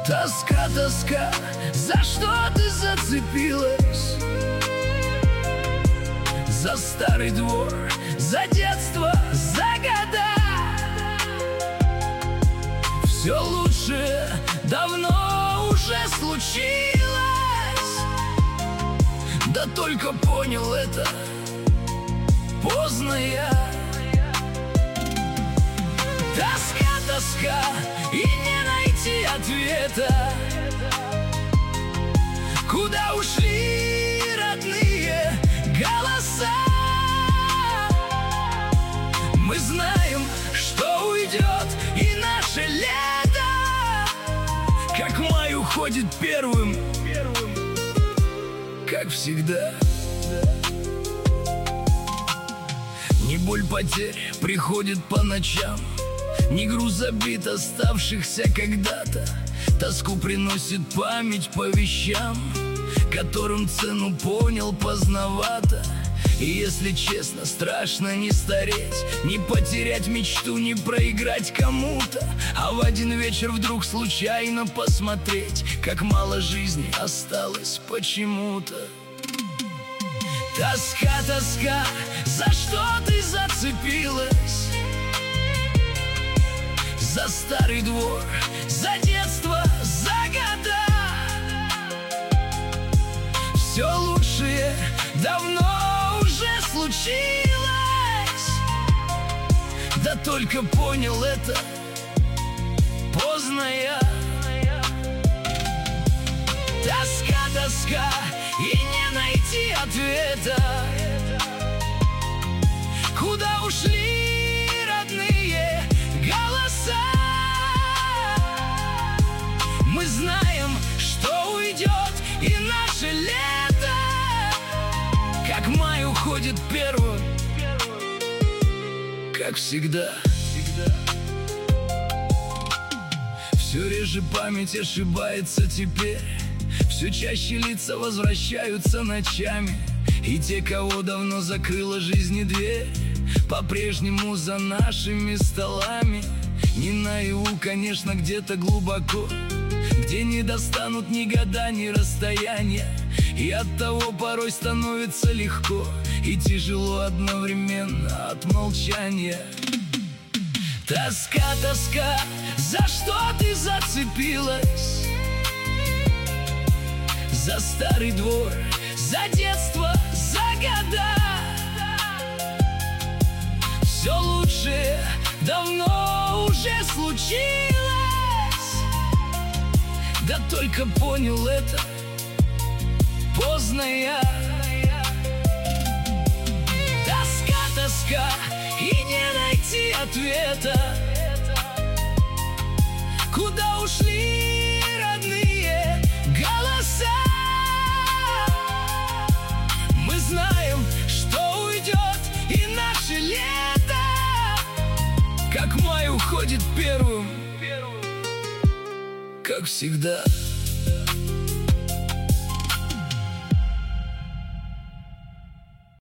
Тоска, тоска, за что ты зацепилась? За старый двор, за детство, за года. Все лучшее давно уже случилось, да только понял это поздно я. Тоска, тоска, и не найти ответа. Куда ушли родные голоса? Мы знаем, что уйдет и наше лето, как май уходит первым, как всегда. Не боль потерь приходит по ночам, не груз обид оставшихся когда-то. Тоску приносит память по вещам, которым цену понял поздновато. И если честно, страшно не стареть, не потерять мечту, не проиграть кому-то, а в один вечер вдруг случайно посмотреть, как мало жизни осталось почему-то. Тоска, тоска, за что ты зацепилась? За старый двор, за детство, за года. Все лучшее давно уже случилось, да только понял это поздно я. Тоска, тоска, и не найти ответа. Куда ушли родные голоса? Мы знаем, что уйдет и наше лето, как май уходит первым, как всегда. Все реже память ошибается теперь, все чаще лица возвращаются ночами, и те, кого давно закрыла жизни дверь, по-прежнему за нашими столами. Не наяву, конечно, где-то глубоко, где не достанут ни года, ни расстояния, и оттого порой становится легко и тяжело одновременно от молчания. Тоска, тоска, за что ты зацепилась? За старый двор, за детство, за года. Все лучшее давно уже случилось, да только понял это поздно я. Тоска, тоска, и не найти ответа. Куда ушли родные голоса? Мы знаем, что уйдет и наше лето, как май уходит первым, как всегда.